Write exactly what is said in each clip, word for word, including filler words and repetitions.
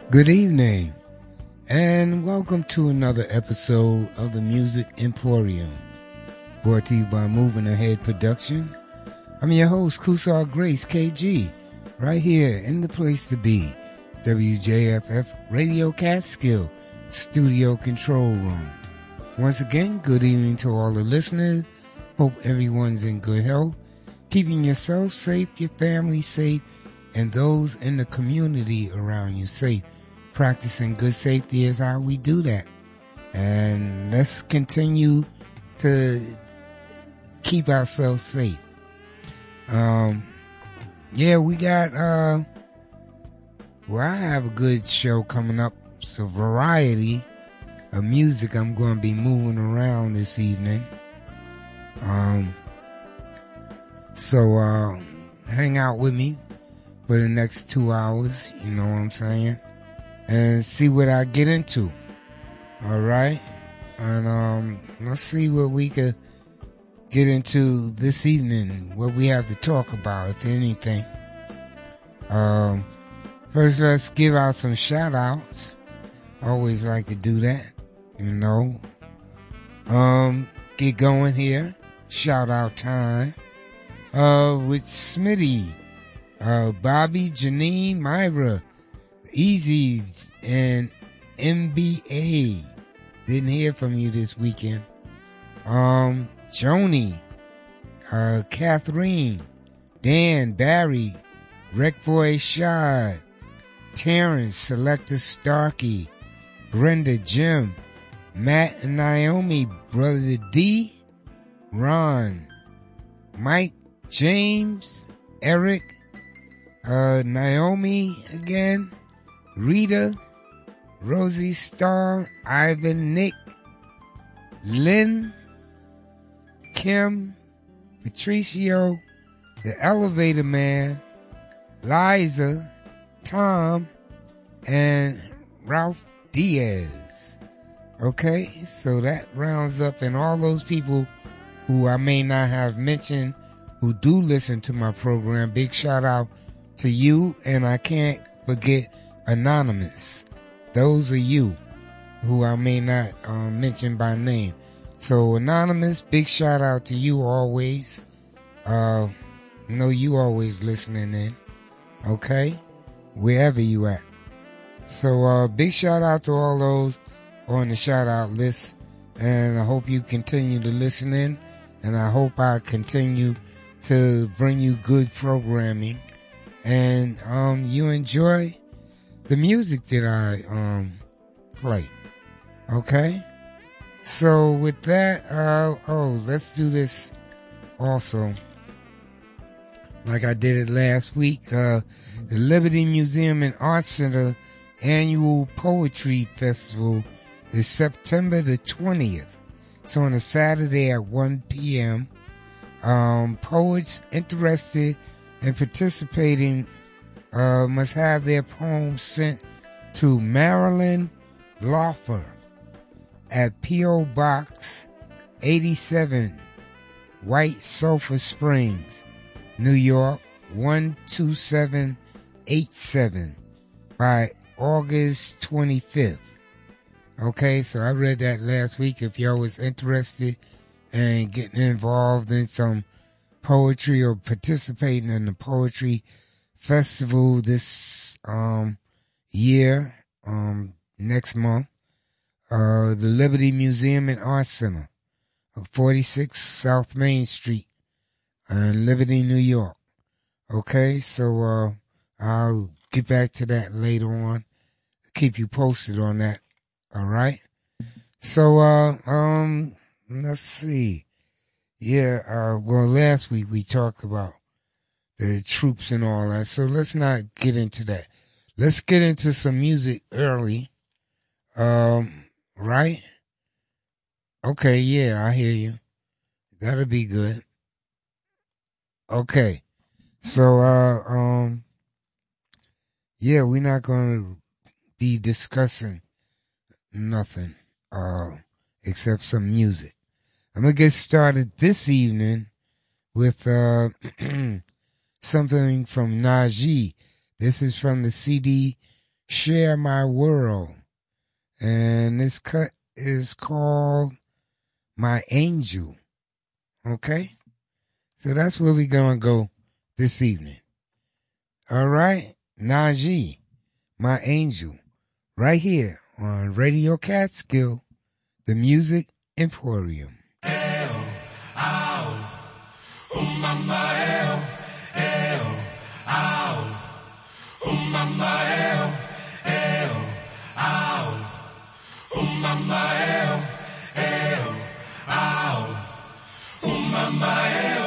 Good evening, and welcome to another episode of the Music Emporium, brought to you by Moving Ahead Production. I'm your host, Kusar Grace, K G, right here in the place to be, W J F F Radio Catskill Studio Control Room. Once again, good evening to all the listeners. Hope everyone's in good health, keeping yourself safe, your family safe, and those in the community around you safe. Practicing good safety is how we do that. And let's continue to keep ourselves safe. Um, yeah, we got, uh, well, I have a good show coming up. It's a variety of music I'm going to be moving around this evening. Um, so, uh, hang out with me for the next two hours, you know what I'm saying? And see what I get into. Alright? And um let's see what we could get into this evening, what we have to talk about, if anything. Um first let's give out some shout outs. Always like to do that, you know. Um get going here. Shout out time. Uh with Smitty, uh Bobby, Janine, Myra, Easy's, and M B A. Didn't hear from you this weekend. Um, Joni, uh, Catherine, Dan, Barry, Wreck Boy Shad, Terrence, Selector Starkey, Brenda, Jim, Matt and Naomi, Brother D, Ron, Mike, James, Eric, uh, Naomi again, Rita, Rosie Starr, Ivan, Nick, Lynn, Kim, Patricio, the Elevator Man, Liza, Tom, and Ralph Diaz. Okay, so that rounds up, and all those people who I may not have mentioned who do listen to my program, big shout out to you, and I can't forget Anonymous. Those are you who I may not um, mention by name. So Anonymous, big shout out to you always. Uh, know you always listening in. Okay? Wherever you at. So uh, big shout out to all those on the shout out list. And I hope you continue to listen in. And I hope I continue to bring you good programming. And um, you enjoy the music that I um play. Okay? So with that, uh oh, let's do this also. Like I did it last week. Uh the Liberty Museum and Arts Center annual poetry festival is September the twentieth. It's on a Saturday at one p.m. Um poets interested in participating Uh, must have their poems sent to Marilyn Lawfer at P O. Box eighty-seven, White Sulphur Springs, New York one two seven eight seven by August twenty-fifth. Okay, so I read that last week. If y'all was interested in getting involved in some poetry or participating in the poetry festival this um year, um next month, uh the Liberty Museum and Arts Center of forty-six South Main Street in Liberty, New York. Okay, so uh I'll get back to that later on. Keep you posted on that. All right. So uh um let's see. Yeah, uh well last week we talked about the troops and all that. So let's not get into that. Let's get into some music early. Um, right? Okay, yeah, I hear you. That'll be good. Okay. So, uh, um, yeah, we're not going to be discussing nothing, uh, except some music. I'm going to get started this evening with, uh, something from Najee. This is from the C D Share My World. And this cut is called My Angel. Okay? So that's where we're going to go this evening. All right? Najee, My Angel, right here on Radio Catskill, the Music Emporium. El, ow, oh mama, el, el, ow, oh mama, el, el, ow, oh mama, el, el, ow, oh mama, el.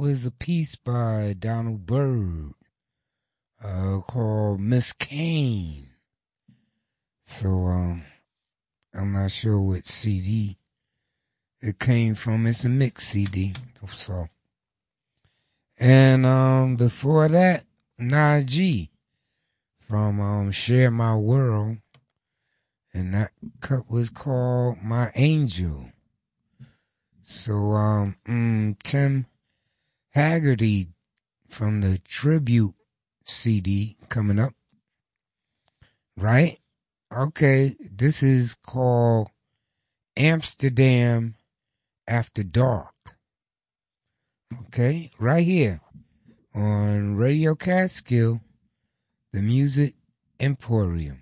was a piece by Donald Byrd uh, called Miss Kane. So um, I'm not sure what C D it came from. It's a mix C D. So, and um, before that, Najee from um, Share My World, and that cut was called My Angel. So um, mm, Tim Haggerty from the Tribute C D coming up, right? Okay, this is called Amsterdam After Dark. Okay, right here on Radio Catskill, the Music Emporium.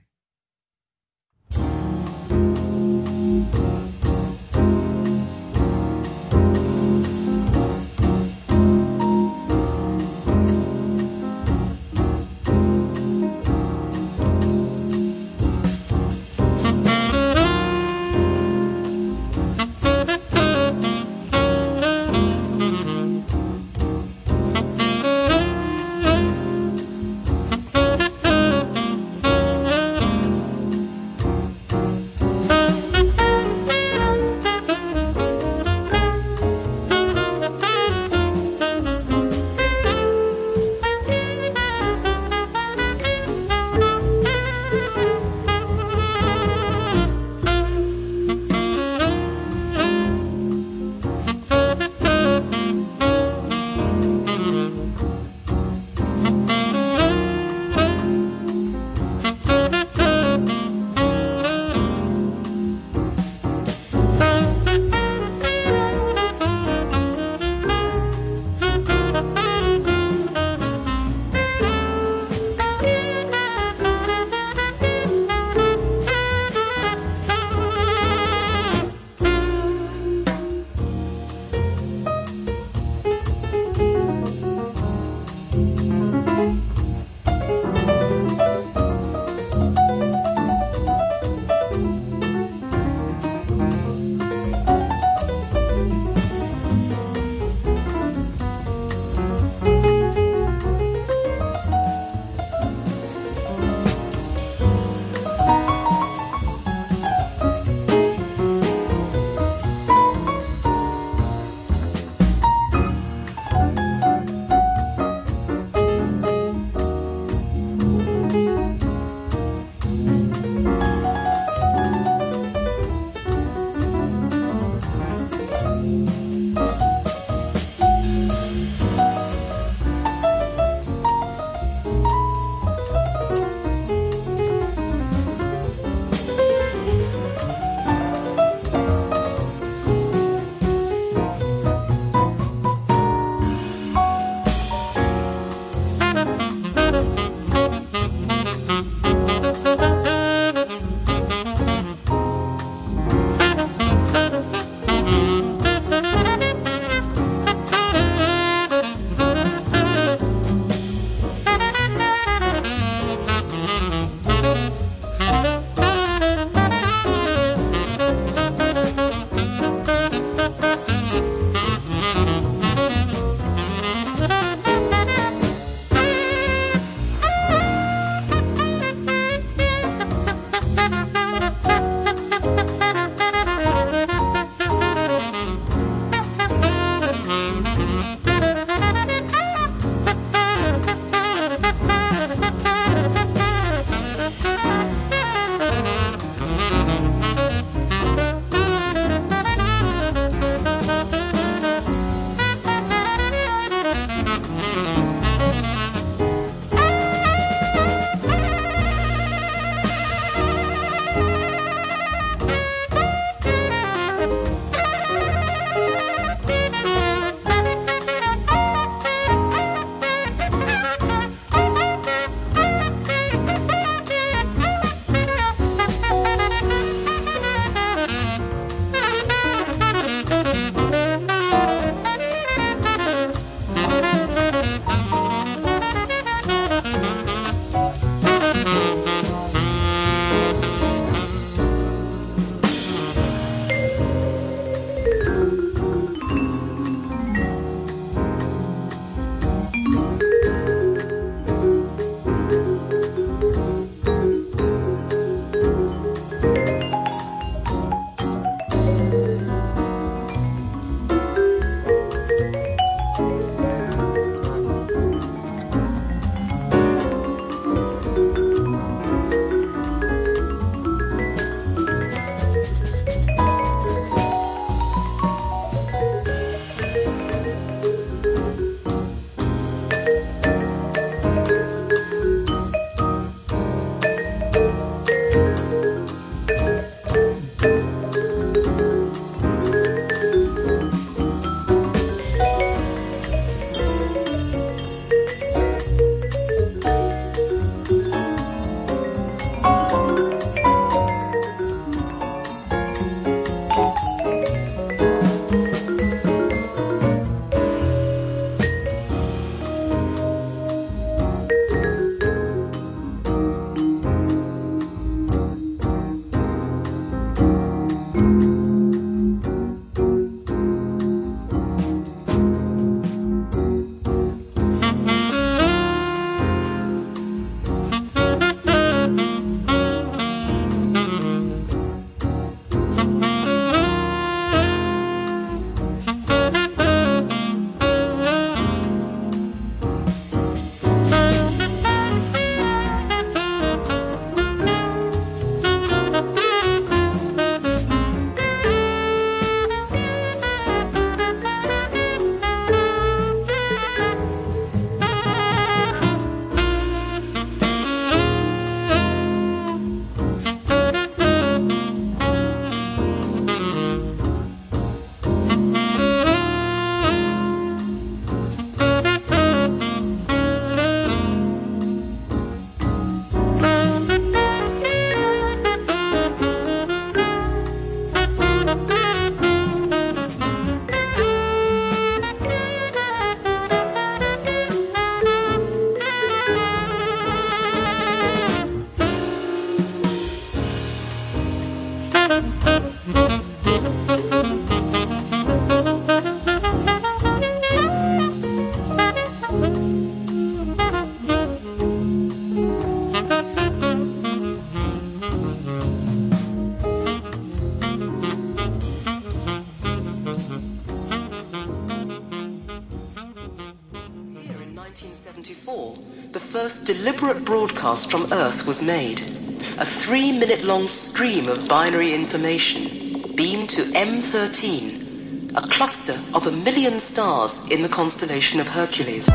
first deliberate broadcast from Earth was made. A three-minute-long stream of binary information beamed to M thirteen, a cluster of a million stars in the constellation of Hercules.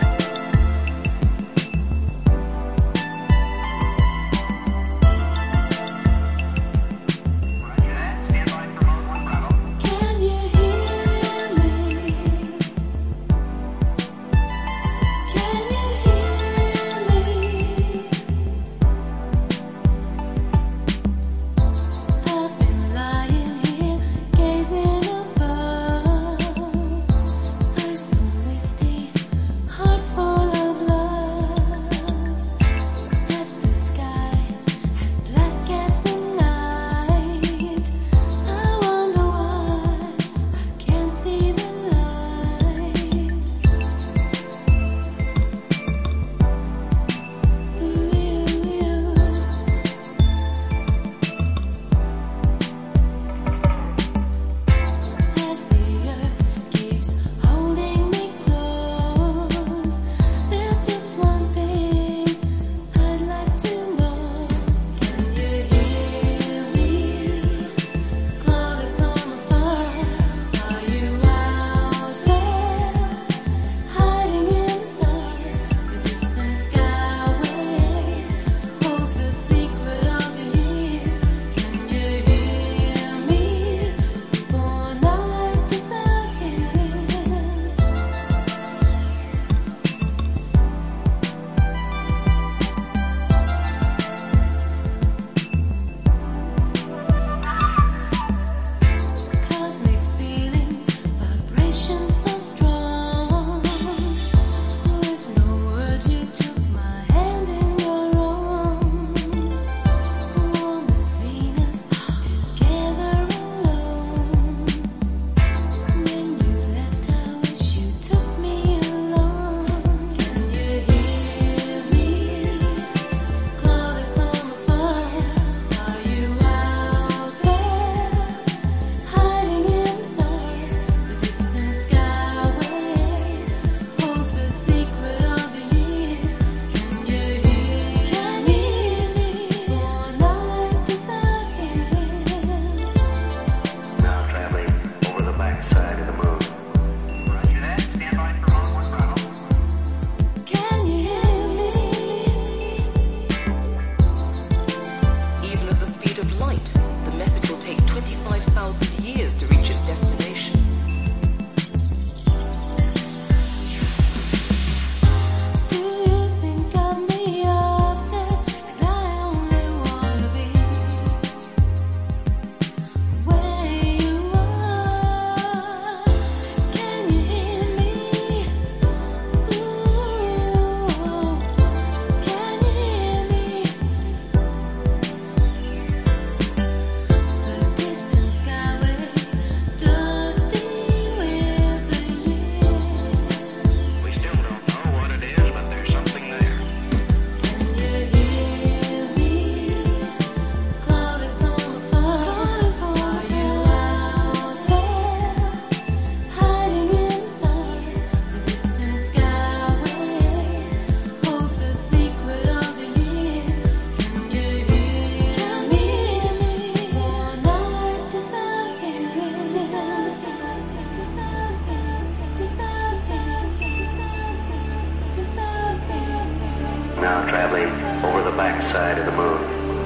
Now traveling over the backside of the moon.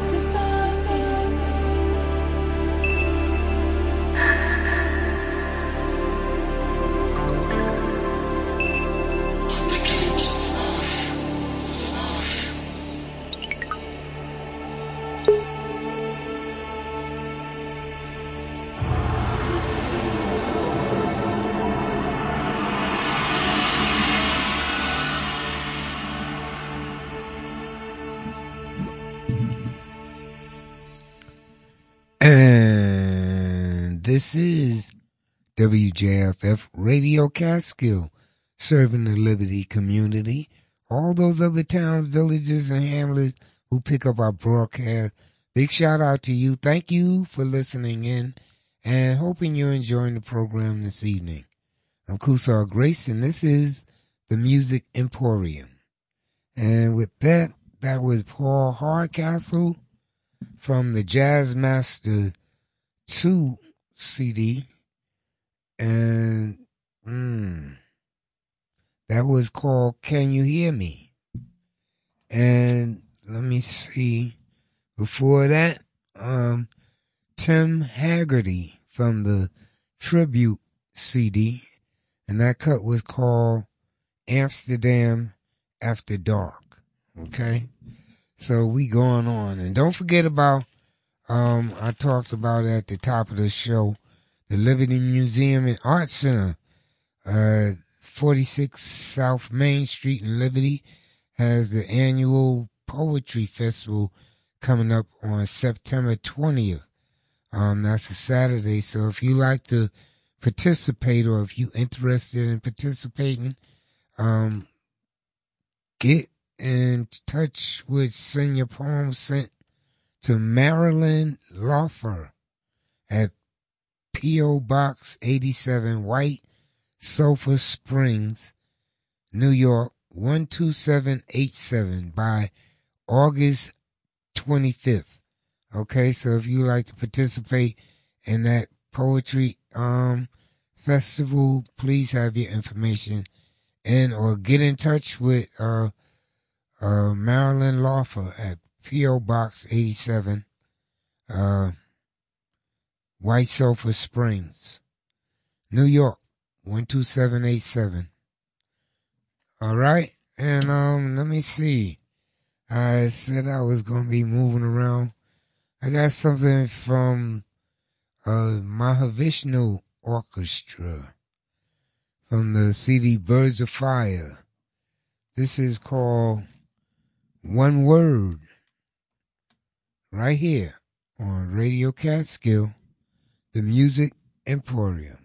And this is W J F F Radio Catskill, serving the Liberty community, all those other towns, villages, and hamlets who pick up our broadcast. Big shout out to you. Thank you for listening in and hoping you're enjoying the program this evening. I'm Kusar Grace, and this is the Music Emporium. And with that, that was Paul Hardcastle from the Jazz Master two C D. And mm, that was called Can You Hear Me? And let me see. Before that, um, Tim Haggerty from the Tribute C D. And that cut was called Amsterdam After Dark. Okay? So we going on. And don't forget about, um, I talked about it at the top of the show, the Liberty Museum and Art Center, uh, forty-six South Main Street in Liberty, has the annual Poetry Festival coming up on September twentieth. Um, that's a Saturday. So if you like to participate, or if you're interested in participating, um, get in touch with Send Your Poem sent to Marilyn Lawfer at P O. Box eighty-seven, White Sulphur Springs, New York, one two seven eight seven by August twenty-fifth. Okay, so if you like to participate in that poetry um festival, please have your information in, or get in touch with uh uh Marilyn Lawfer at P O. Box eighty-seven, uh White Sulphur Springs, New York, one two seven eight seven. All right, and um let me see. I said I was gonna be moving around. I got something from uh Mahavishnu Orchestra from the C D Birds of Fire. This is called One Word, right here on Radio Catskill, the Music Emporium.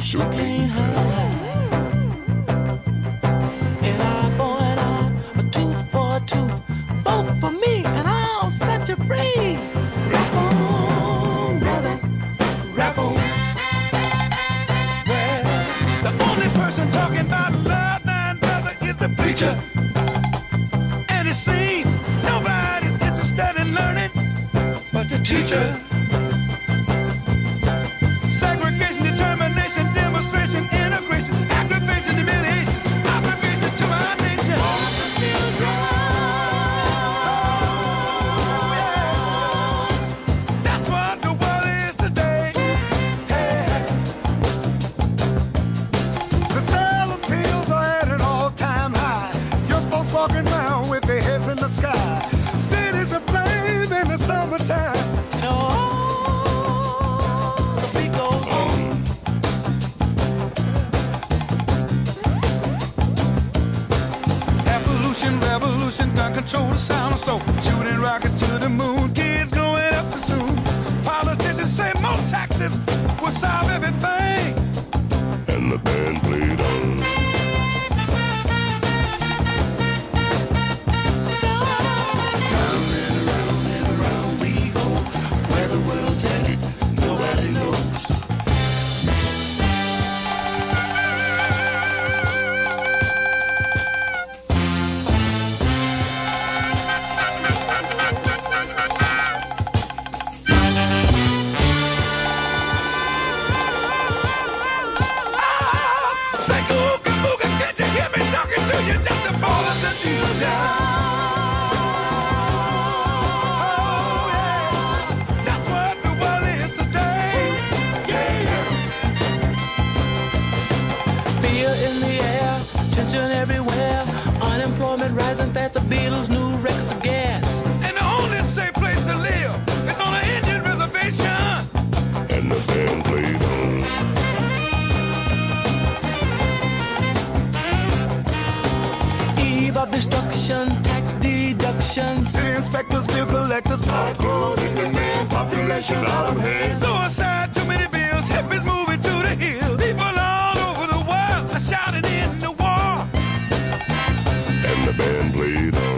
sure can't hide. An eye for an eye, a tooth for a tooth. Vote for me and I'll set you free. Rap on, brother, rap on. Well, the only person talking about love, nine brother, is the preacher. And it seems nobody's interested in learning but the teacher. Segregation, determination, demonstration, integration, aggravation, humiliation, obligation to my nation. All the children. That's what the world is today. Hey. The sale of pills are at an all-time high. Your folks walking around with their heads in the sky. Cities aflame in the summertime. No. Revolution, gun control the sound of soul. Shooting rockets to the moon, kids growing up too soon. Politicians say more taxes will solve everything. And the band played on. So, round and around and around we go. Where the world's headed, nobody knows. Rising fast, the Beatles' new records of gas. And the only safe place to live is on an Indian reservation. And the band played on. Eve of destruction, tax deductions. City inspectors, bill collectors. Cyclone in the man, population out of hand. Suicide, too many bills. Hippies moving to the hill. People all over the world are shouting in the war. And the band played on.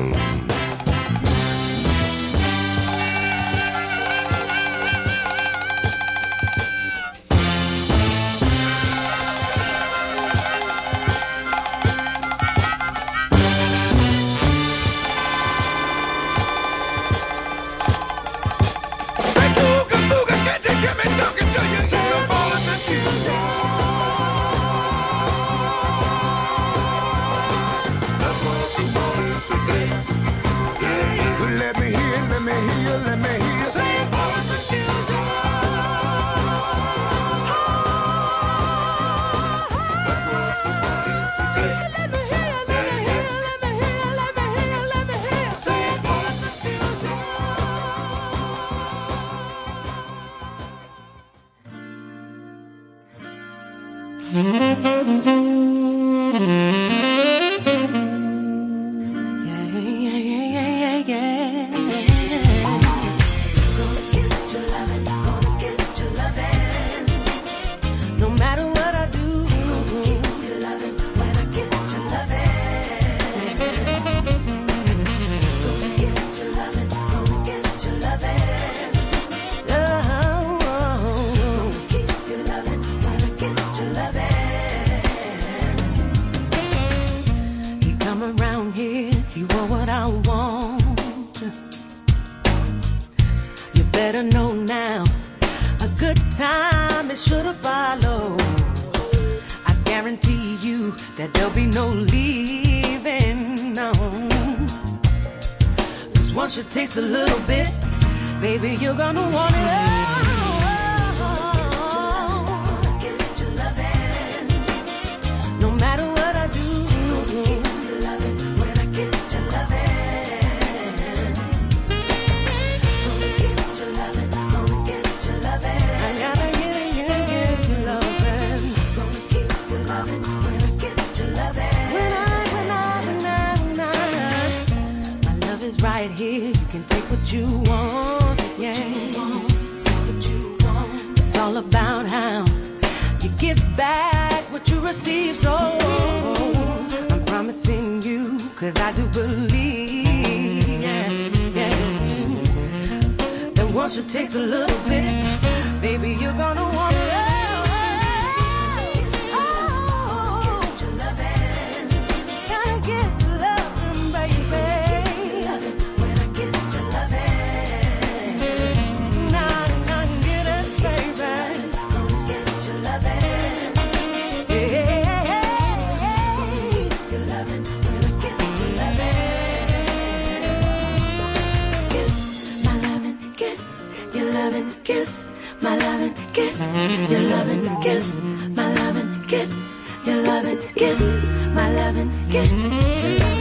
Hey, Booga Booga, can't you hear me talking to you? Set the ball in the future. Let me hear, let me hear, let me hear. Say it for the future. Let me hear, let me hear, let me hear, let me hear, let me hear. Say it for the future. Better know now, a good time is sure to follow. I guarantee you that there'll be no leaving, no. Cause once you taste a little bit, baby, you're gonna want it all. No matter what I do, when I get your loving. Right here, you can take what you want, yeah. Take what you want. It's all about how you give back what you receive. So I'm promising you, cause I do believe, yeah, yeah, that once you taste a little bit, baby, you're gonna want to love. Give my loving, give your loving, give my loving, give your loving, give my loving, give your loving.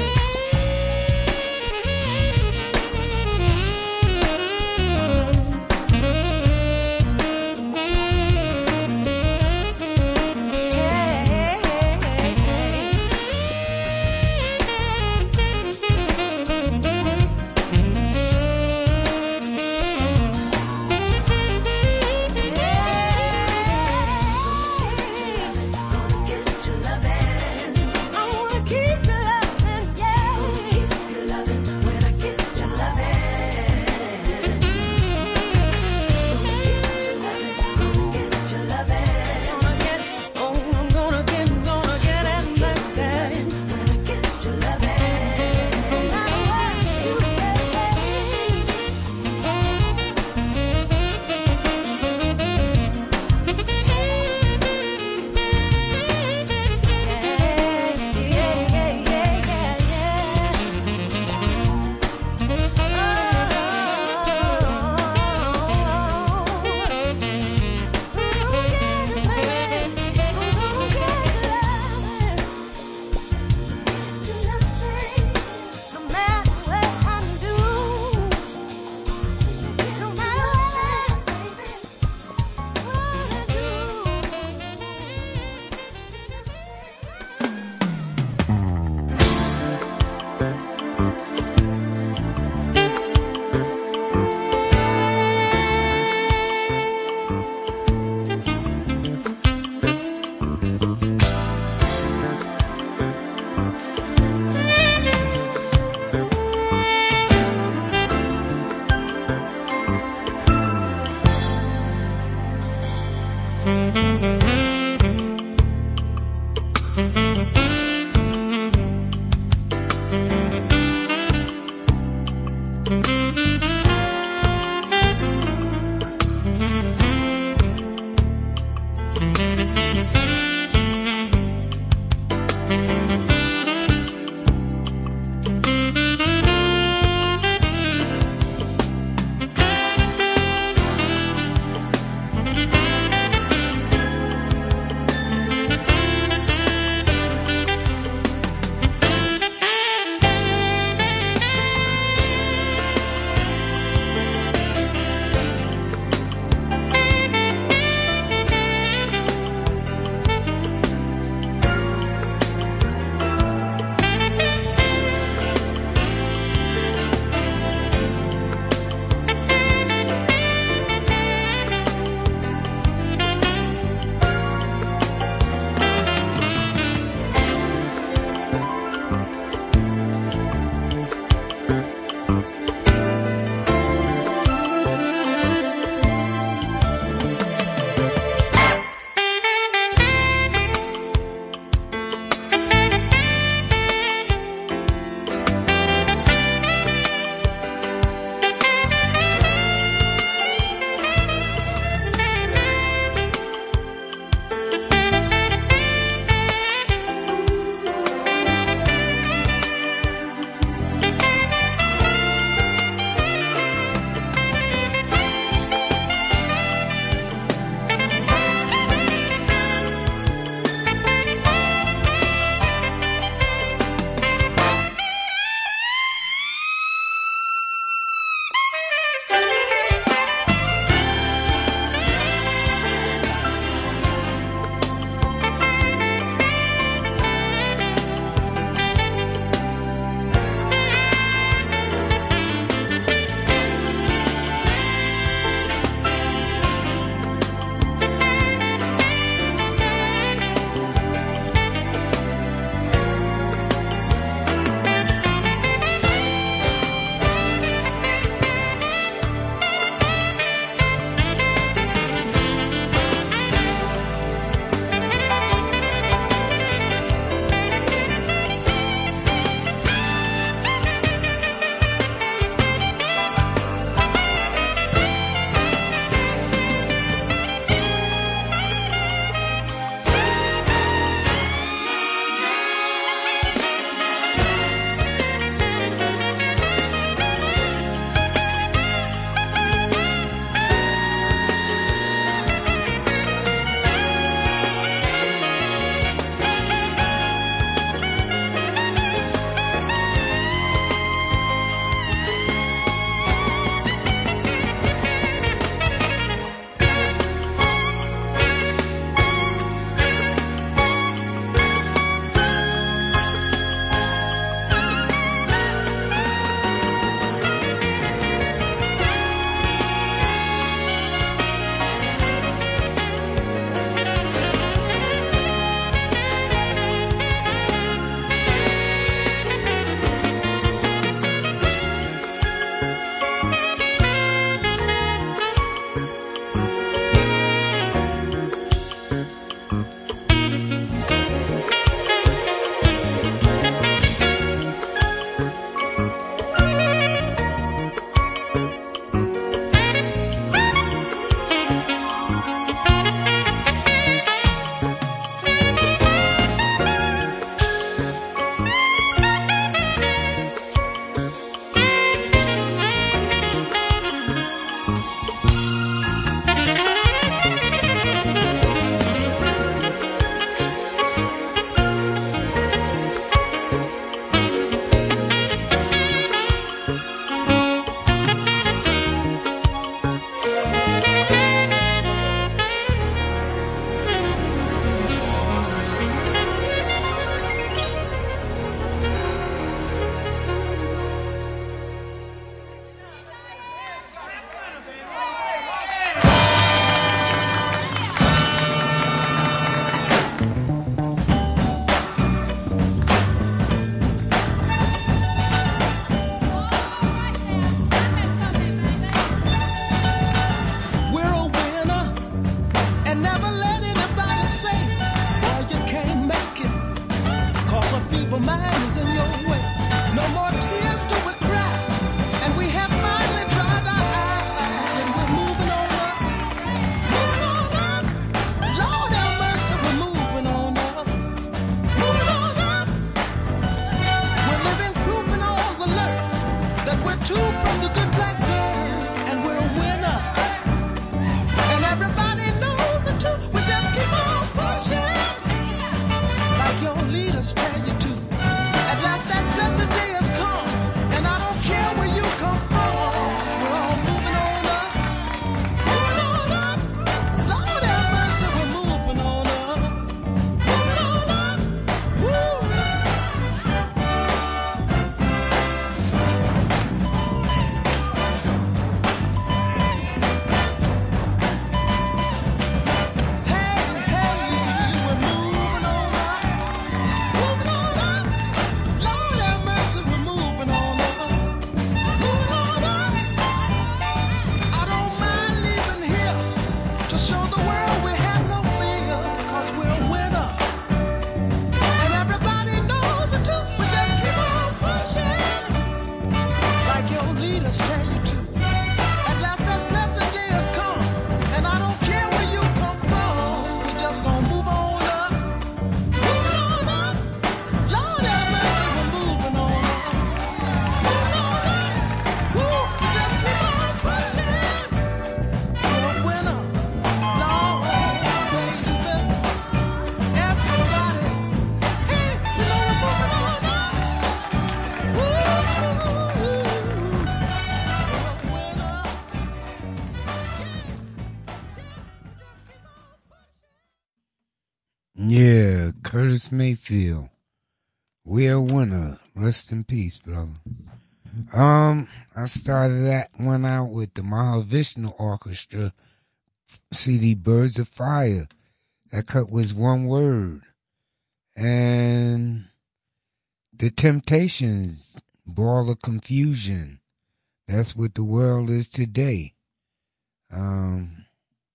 Curtis Mayfield. We're a winner. Rest in peace, brother. Um, I started that one out with the Mahavishnu Orchestra C D Birds of Fire. That cut was one word. And the Temptations, Ball of Confusion. That's what the world is today. Um,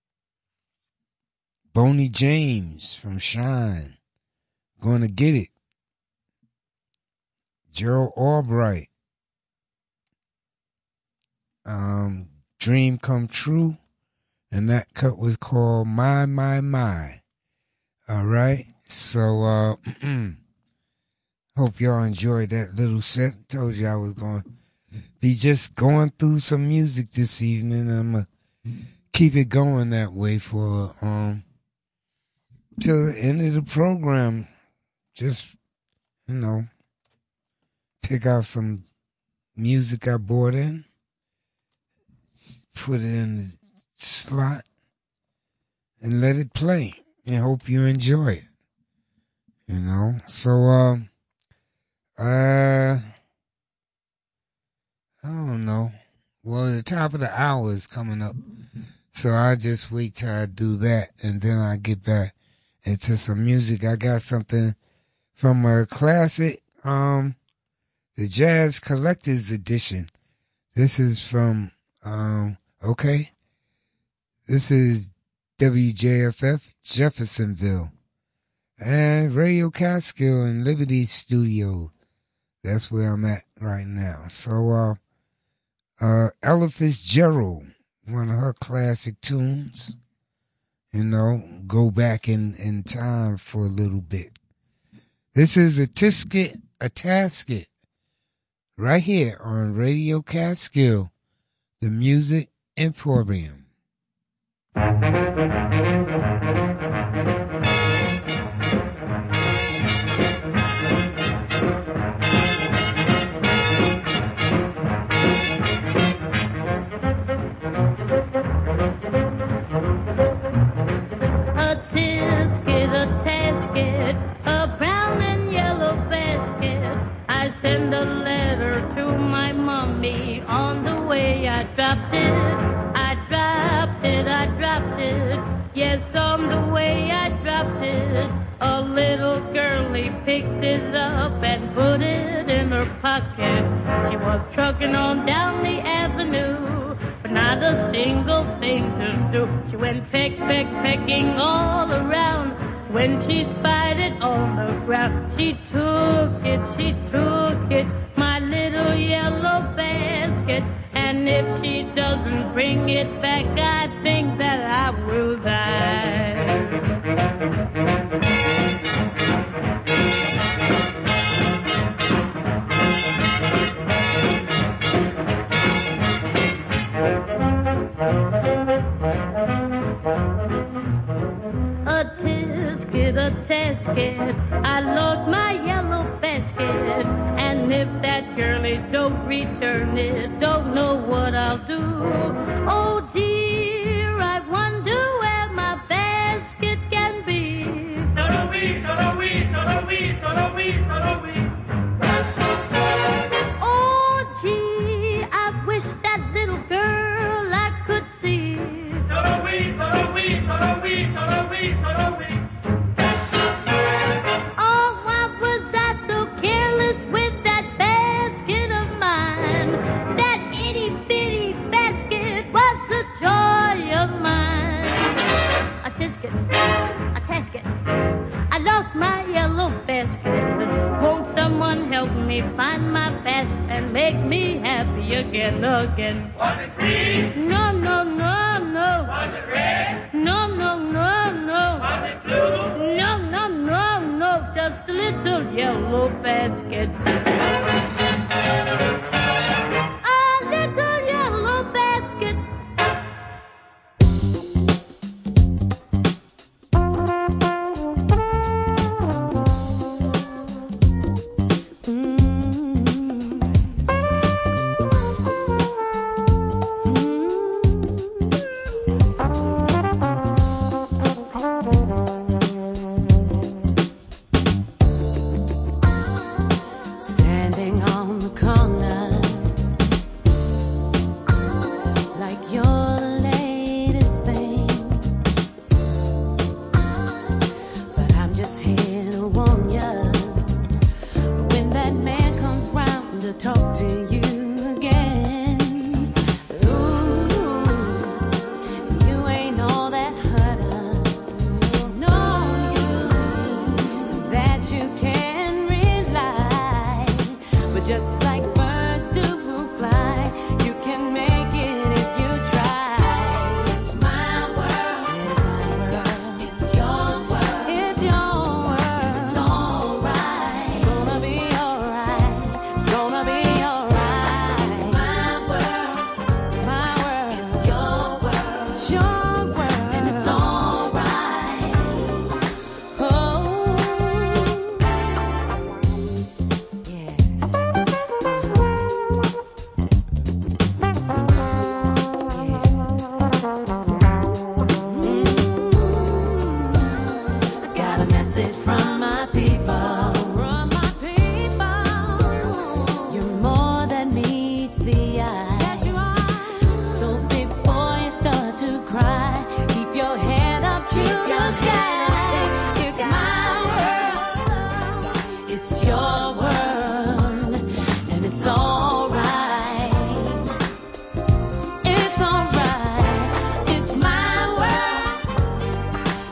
Boney James from Shine, Gonna Get It. Gerald Albright, um, Dream Come True, and that cut was called My, My, My. All right, so uh, hope y'all enjoyed that little set. Told you I was going to be just going through some music this evening. I'm going to keep it going that way for um till the end of the program. Just, you know, pick out some music I bought in, put it in the slot, and let it play. And hope you enjoy it. You know, so um, uh, I don't know. Well, the top of the hour is coming up, so I just wait till I do that, and then I get back into some music. I got something from a classic, um. the Jazz Collector's Edition. This is from, um, okay. This is W J F F, Jeffersonville. And Radio Catskill in Liberty Studio. That's where I'm at right now. So, uh, uh, Ella Fitzgerald, one of her classic tunes. You know, go back in, in time for a little bit. This is a Tisket, a Tasket. Right here on Radio Catskill, the Music Emporium. A tisket, a tasket, a brown and yellow basket. I send a letter to my mommy. On the way I dropped it, I dropped it, I dropped it. Yes, on the way I dropped it. A little girlie picked it up and put it in her pocket. She was trucking on down the avenue, but not a single thing to do. She went peck, peck, pecking all around. When she spied it on the ground, she took it, she took it, my little yellow basket. And if she doesn't bring it back, I think that I will die. A tisket, a tasket, I lost my yellow basket. And if that girlie don't return it, don't know what I'll do. Oh dear, I wonder where my basket can be. Solo-wee, solo-wee, solo-wee, solo-wee, solo-wee. Oh gee, I wish that little girl I could see. Solo-wee, solo-wee, solo-wee, solo-wee, solo-wee. Oh, why was I so careless with that basket of mine? That itty-bitty basket was the joy of mine. A tisket, a tasket, I lost my yellow basket. Won't someone help me find my basket and make me happy again, again? Was it green? No, no, no, no. Was it red? No, no, no, no. Was it blue? No, no, no, no, just a little yellow basket. A little yellow basket.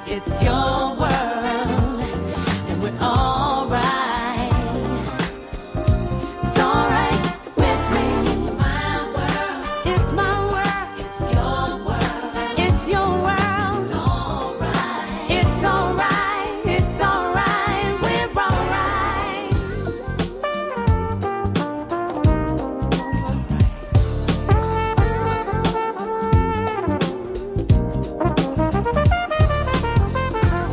It's your world, and we're alright. It's alright with me. It's my world. It's my world. It's your world. It's your world. It's alright. It's alright. It's alright. We're alright. It's alright.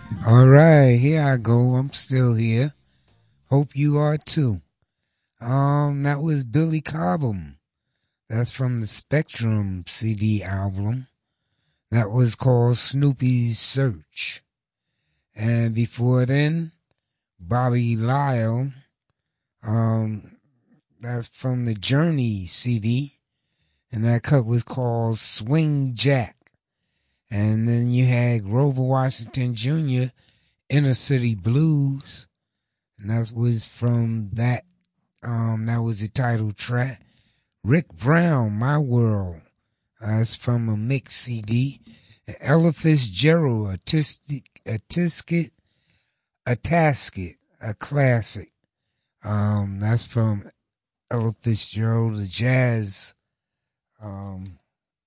All right, here I go. I'm still here. Hope you are too. Um, that was Billy Cobham. That's from the Spectrum C D album. That was called Snoopy's Search. And before then, Bobby Lyle. Um, that's from the Journey C D. And that cut was called Swing Jack. And then you had Grover Washington Junior, Inner City Blues. And that was from that, um, that was the title track. Rick Brown, My World. That's from a mix C D. Ella Fitzgerald, a tisket, a tisket, a tasket, a classic. Um, that's from Ella Fitzgerald, the jazz. Um,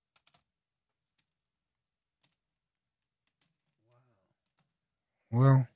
well,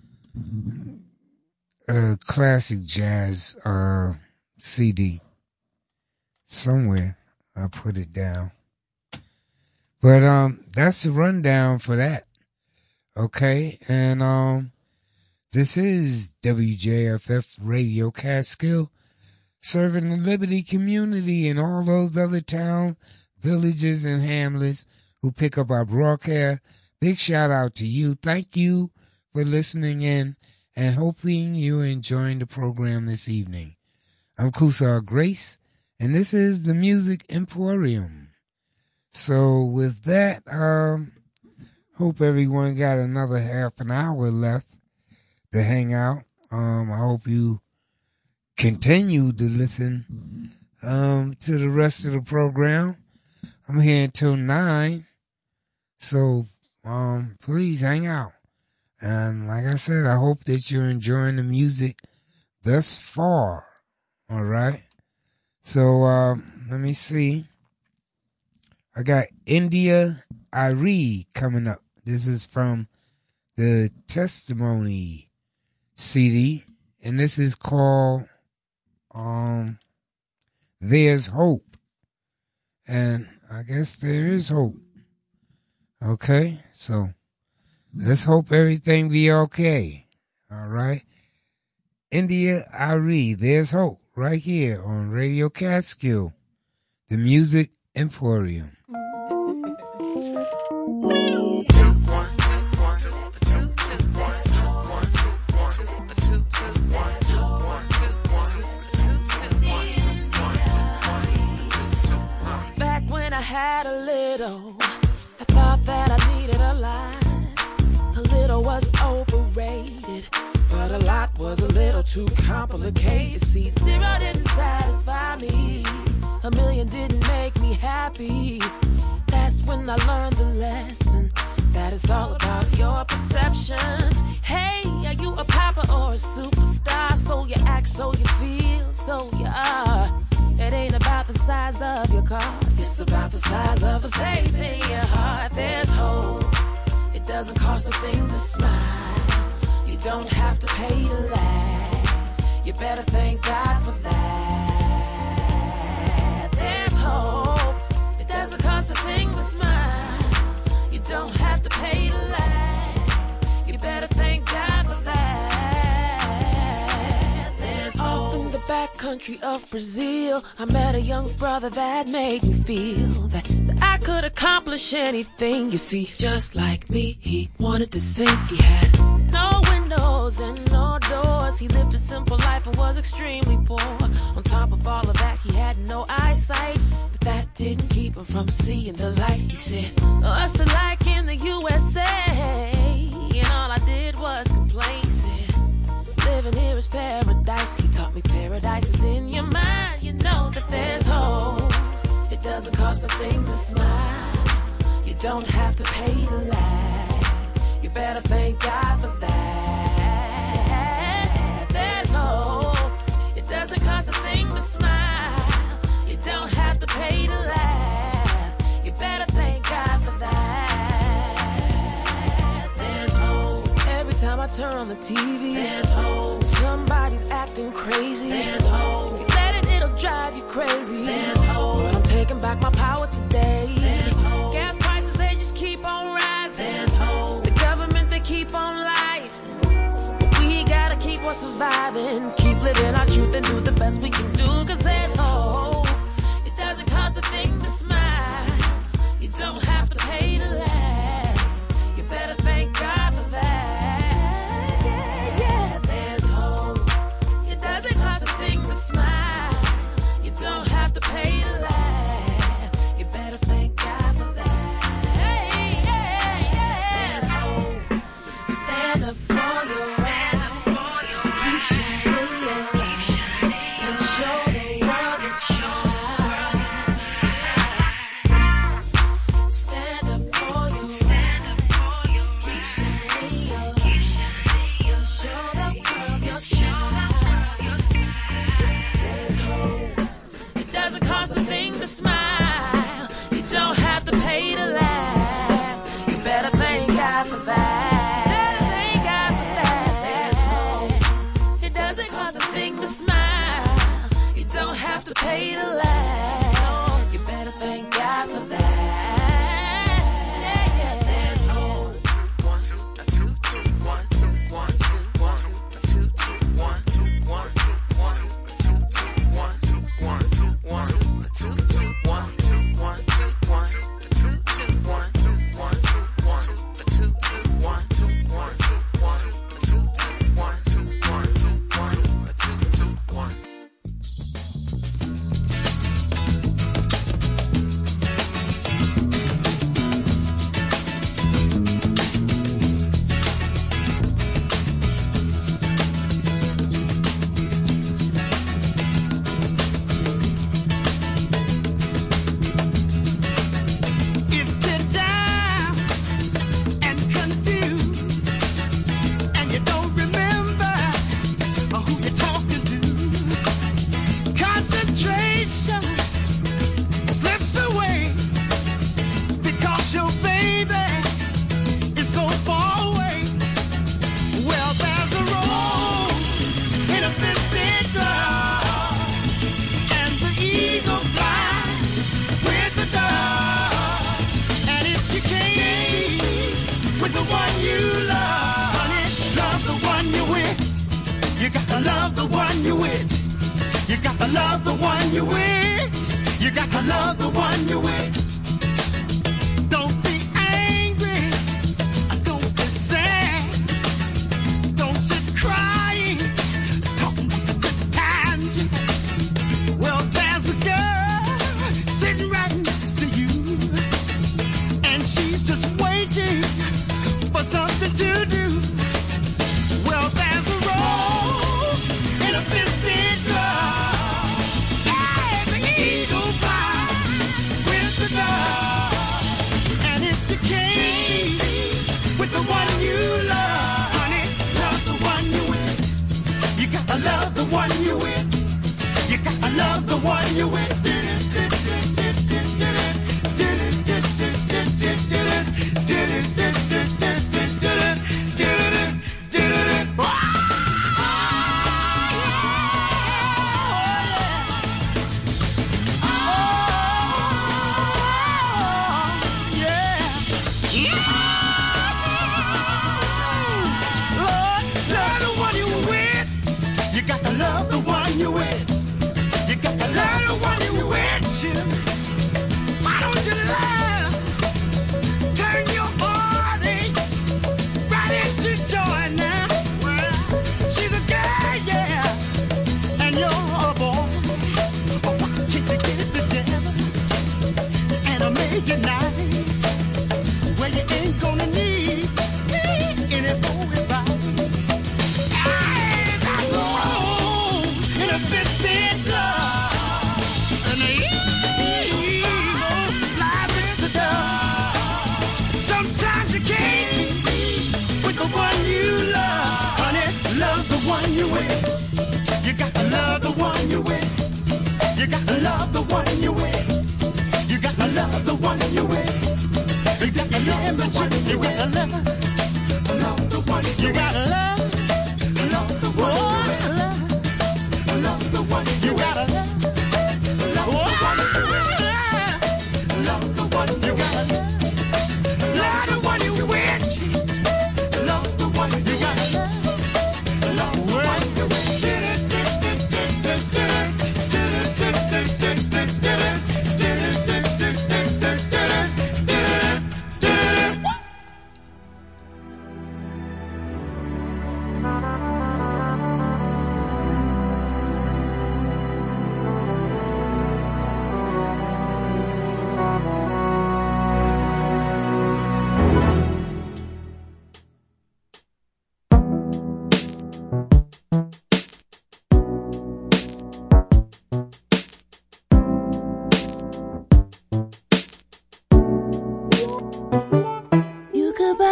a classic jazz uh C D. Somewhere I put it down. But um that's the rundown for that. Okay, and um this is W J F F Radio Catskill, serving the Liberty community and all those other towns, villages, and hamlets who pick up our broadcast. Big shout out to you. Thank you for listening in and hoping you're enjoying the program this evening. I'm Kusar Grace, and this is the Music Emporium. So with that, um, hope everyone got another half an hour left to hang out. Um, I hope you continue to listen um, to the rest of the program. I'm here until nine, so um, please hang out. And like I said, I hope that you're enjoying the music thus far. All right. So um, let me see. I got India Arie coming up. This is from the Testimony C D, and this is called um, There's Hope. And I guess there is hope. Okay, so let's hope everything be okay. All right. India Arie, There's Hope, right here on Radio Catskill, the Music Emporium. Back when I had a little, I thought that I needed a lot. A little was overrated, but a lot was a little too complicated. See, zero didn't satisfy me, a million didn't make me happy. That's when I learned the lesson, that it's all about your perceptions. Hey, are you a popper or a superstar? So you act, so you feel, so you are. It ain't about the size of your car, it's about the size of the faith in your heart. There's hope, it doesn't cost a thing to smile. You don't have to pay to laugh, you better thank God for that. There's hope, it doesn't cost a thing to smile. You don't have to pay to laugh, you better thank God for that. There's off in the back country of Brazil, I met a young brother that made me feel that, that I could accomplish anything. You see, just like me, he wanted to sing. He had no windows and no doors. He lived a simple life and was extremely poor. On top of all of that, he had no eyesight, but that didn't keep him from seeing the light. He said, us alike in the U S A, and all I did was complain. He said, living here is paradise. He taught me paradise is in your mind. You know that there's hope, it doesn't cost a thing to smile. You don't have to pay to laugh, you better thank God for that. There's hope, it doesn't cost a thing to smile. You don't have to pay to laugh, you better thank God for that. There's hope, every time I turn on the T V, there's hope. Somebody's acting crazy, there's hope. If you let it, it'll drive you crazy, there's hope. But I'm taking back my power today, there's hope. Gas prices, they just keep on rising, there's hope. The government, they keep on surviving. Keep living our truth and do the best we can do, cause there's hope. It doesn't cost a thing to smile. You don't have to pay to laugh. You better thank God for that. Yeah, yeah, there's hope. It doesn't cost a thing to smile. You don't have to pay to laugh. You better thank God for that. Hey, hey, hey, there's hope. Stand up for your right. Keep shining your light. And show the world your smile. Stand up for your right. Keep shining your light. And show the world your smile. There's hope. It doesn't cost a thing to smile. You don't have to pay to laugh. You better thank God for that. Better thank God for that. There's hope. It doesn't cost a thing to smile. You don't have to pay to laugh. You better thank God for that. Yeah, yeah, there's hope. One, two, a two, two, one, two, one, two, one, two, a two, two, one, two, one, two, one, two, a two, two, one, two, one, two, one, two, a two, two, one, two, one, two, one, two, a two, two, one, two, one, two, one, two, a two, two, one, two, one, two, one, two, a two, two, one, two, one, two, one, two, a two, two, one. If you're down and confused and you don't remember who you're talking to, concentration slips away because your baby is so far away. Well, there's a road in a fisted glove, and the eagle flies with the dove. And if you can't with the one you love, honey, love the one you with. You gotta love the one you with. You gotta love the one you with. You gotta love the one you with. Don't be angry. Don't be sad. Don't sit crying. Talking about the good times. Well, there's a girl sitting right next to you, and she's just waiting for something to do. Well, there's a rose in a fisted glove, and the eagle flies with the dove. And if you can't with the one you love, honey, love the one you with. You gotta love the one you with. You gotta love the one you with. Love the one you with. You gotta love the one you with. You gotta love the one you with. Jim. Why don't you love? Turn your heartaches right into joy now. She's a girl, yeah, and you're a boy. Oh, why don't you get it together and I'll make it nice, where you ain't gonna need any more advice. Hey, that's a road in a fisted glove, and the eagle flies with the dove. Sometimes you can't with the one you love, honey. Love the one you with. You gotta love the one you with. You gotta love the one you with. You gotta love the one you with. You gotta love the one you with. Love the one you gotta love. Love the one you with. Love the one you gotta love. Love the one you with. Love the one you gotta love. Love the one you with. Love the one you gotta love. Love the one.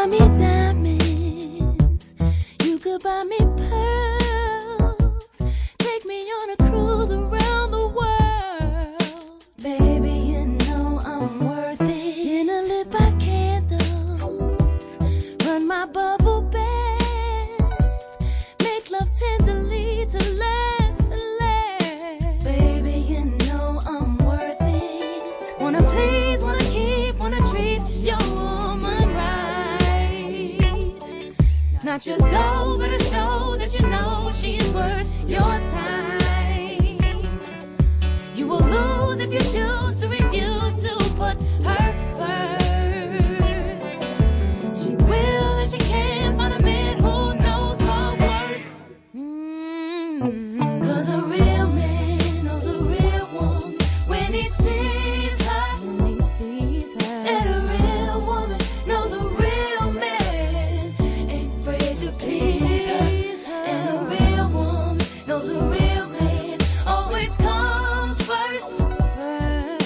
buy me diamonds, you could buy me pearls, take me on a cruise around the world. Baby, you know I'm worth it. Dinner lit by candles, run my bubble bath, make love tenderly to last and last. Baby, you know I'm worth it. Wanna please, wanna keep, wanna treat your woman right. Not just dough, but a show that you know she is worth your time. You will lose if you choose to refuse to put her first. She will and she can find a man who knows her worth. Mm-hmm. Cause a real man knows a real woman when he sees her. When he sees her. And a real woman knows a real man ain't afraid to please her. And a real woman knows a real man always comes first.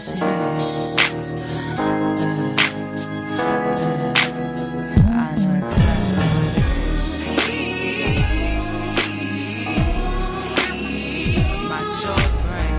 expresses. I know exactly. My children.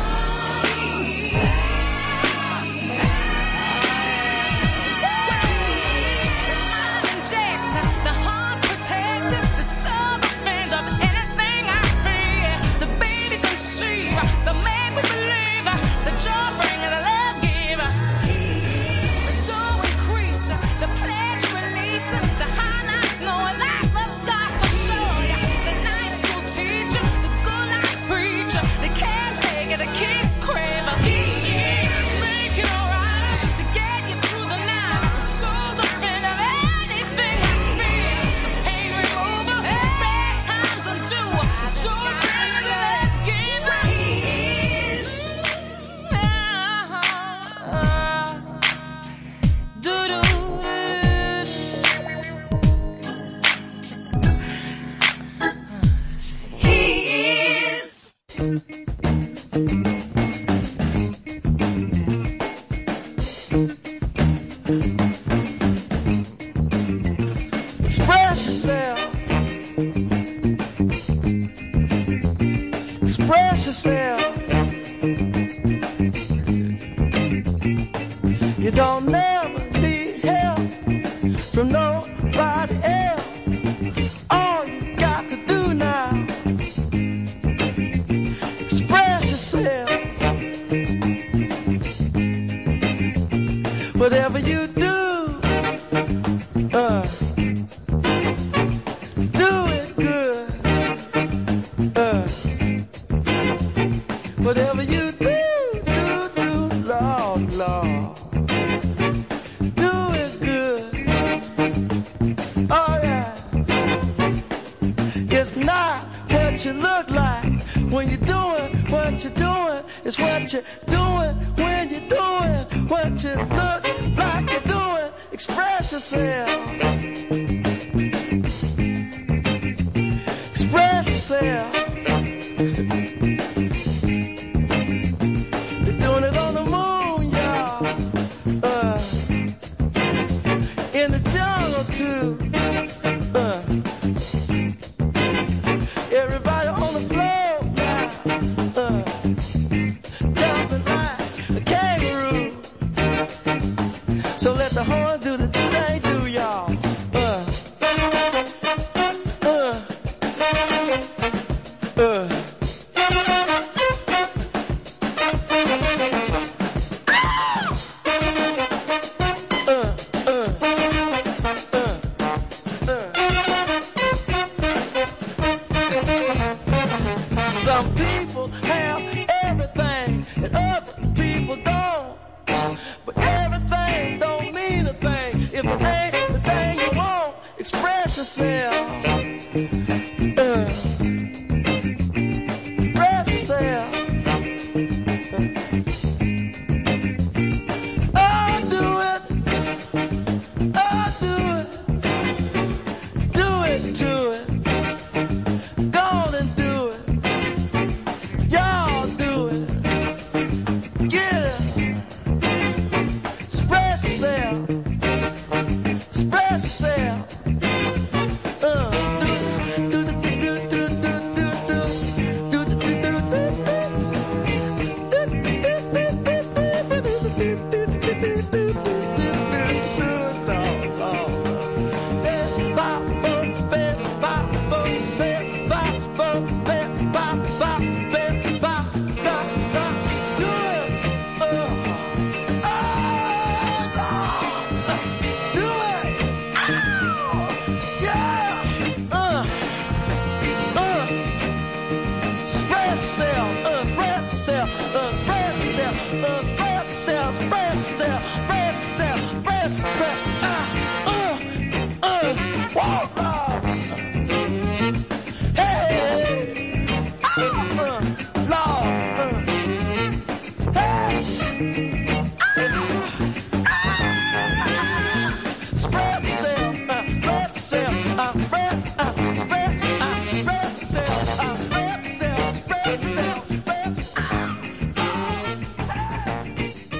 Inject the heart protector, the soul defense of anything I fear. The baby conceive, the man we believe, the joy bringer, the love giver. The door increase, the pleasure release, the high nights knowing that the stars will show ya. The night school teacher, the good life preacher, the caretaker, the kiss craver. Make it alright, to get you through the night. The soul defender of anything I feel. The pain remover, bad times undo. The joy bringer, the love giver. Express yourself. Express yourself. You don't never need help from nobody else. All you got to do now, express yourself. Whatever you do, uh, do it good. Uh, whatever you do, do, do, Lord, Lord. Do it good. Oh yeah. It's not what you look like when you're doing what you're doing. It's what you're doing when you're doing what you look like you're doing. Express yourself. Express yourself. They're doing it on the moon, y'all. Uh, in the jungle too. Uh, everybody on the floor now. Uh, jumping like a kangaroo. So let the horn do the thing they do, y'all. Uh, uh, uh. Some people have everything and other people don't. But everything don't mean a thing if it ain't the thing you want. Express yourself. Uh, express yourself. Oh, do it. Oh, do it. Do it to it. Go on and do it. Y'all do it. Get it. Express yourself. Express yourself. Uh, do do do do do do do do do do Spread yourself, uh, spread yourself, uh, spread yourself, uh, spread yourself, spread yourself, spread yourself, spread yourself, uh, uh, uh, whoa, Lord. Hey, uh, uh, Lord, uh, hey, uh, uh, spread yourself, uh, spread yourself, uh, spread, uh, spread, uh, spread yourself, uh, spread yourself, spread yourself, spread, uh, uh, hey.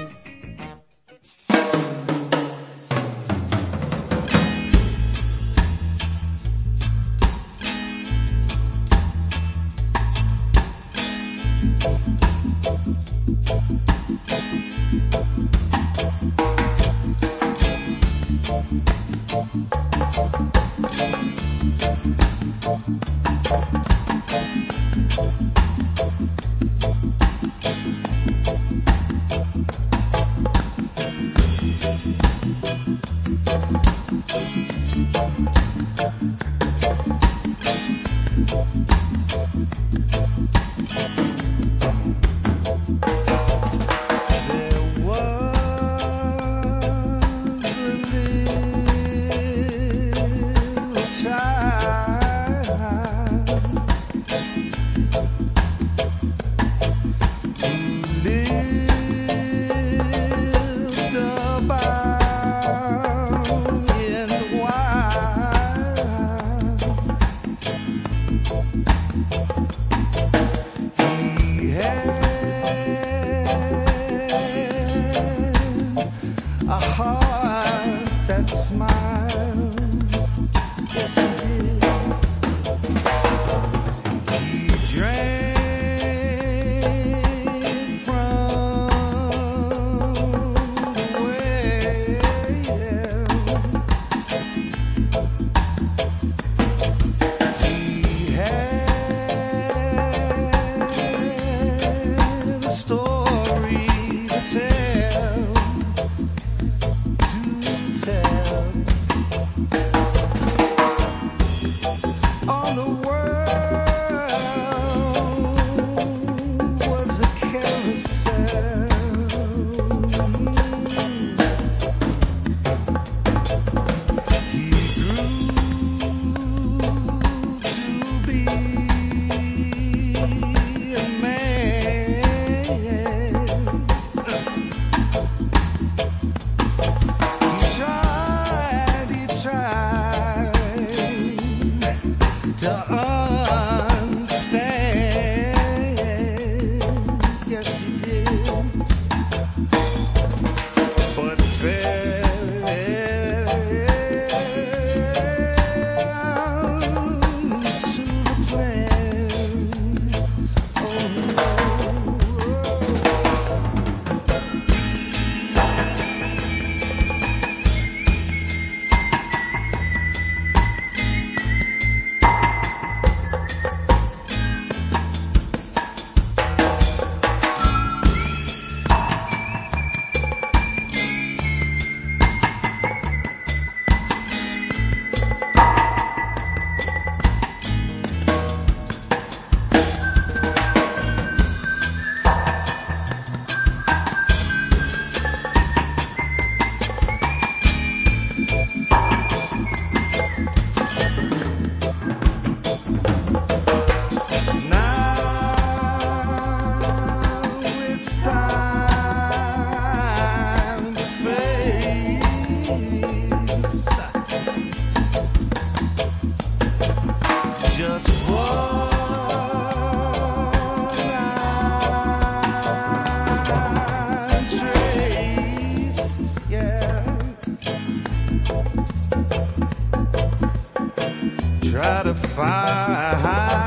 try to find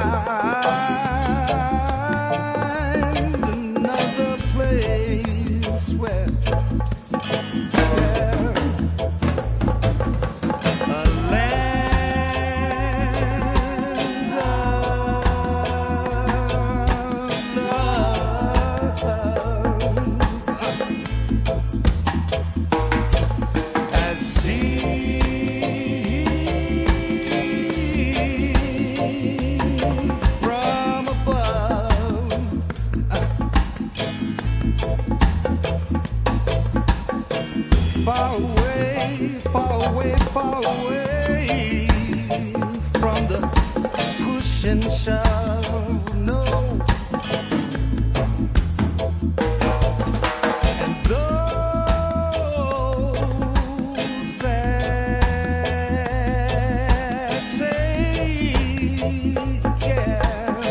another place where yeah, a land of love as sea from above. Far away, far away, far away from the push and shove. No. And those that take care,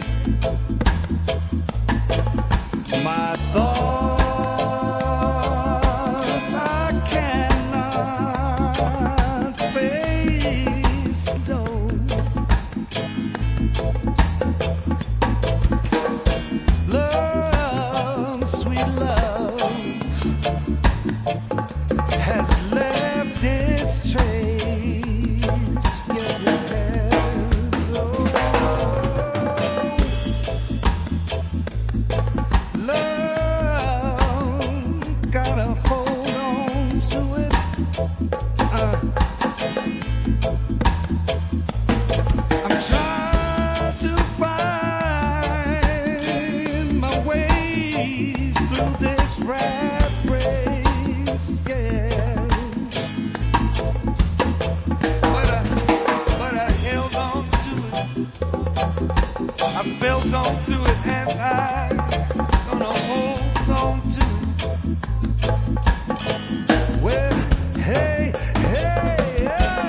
my thoughts I cannot face, no. has left its trace. Yes, it has. Oh, love got a hold on to it. Uh, I'm trying to find my way through this rat race, yeah. But I, but I held on to it. I felt on through it, and I'm gonna hold on to it. Well, hey, hey, yeah.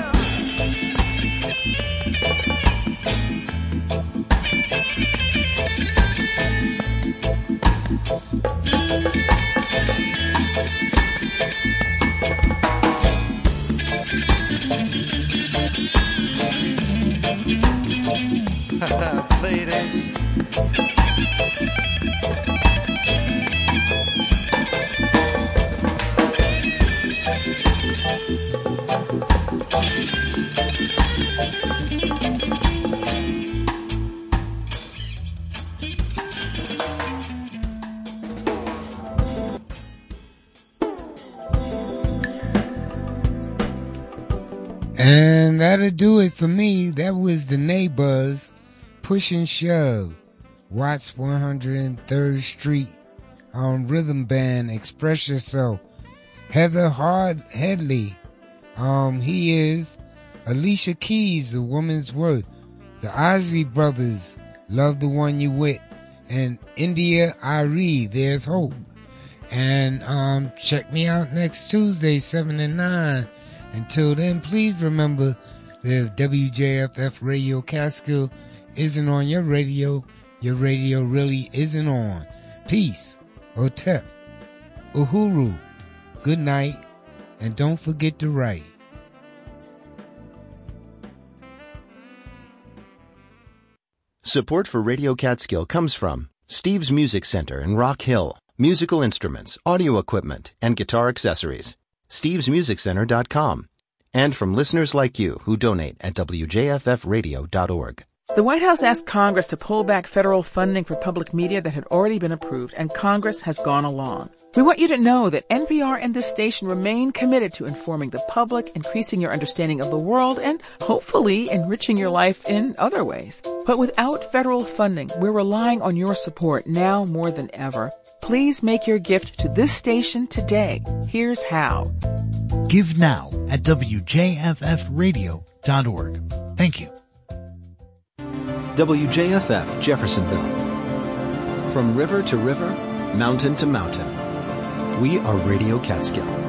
Played it. And that'll do it for me. That was the Neighbors, Push and Shove, Watts one hundred third Street on Rhythm Band, Express Yourself. Heather Hard Headley, um, he is. Alicia Keys, A Woman's Worth. The Isley Brothers, Love the One You With. And India Ari, There's Hope. And um, check me out next Tuesday, seven to nine. Until then, please remember that if W J F F Radio Catskill isn't on your radio, your radio really isn't on. Peace, Otep, Uhuru, good night, and don't forget to write. Support for Radio Catskill comes from Steve's Music Center in Rock Hill. Musical instruments, audio equipment, and guitar accessories. steves music center dot com. And from listeners like you who donate at W J F F radio dot org. The White House asked Congress to pull back federal funding for public media that had already been approved, and Congress has gone along. We want you to know that N P R and this station remain committed to informing the public, increasing your understanding of the world, and hopefully enriching your life in other ways. But without federal funding, we're relying on your support now more than ever. Please make your gift to this station today. Here's how. Give now at W J F F radio dot org. Thank you. W J F F Jeffersonville. From river to river, mountain to mountain, we are Radio Catskill.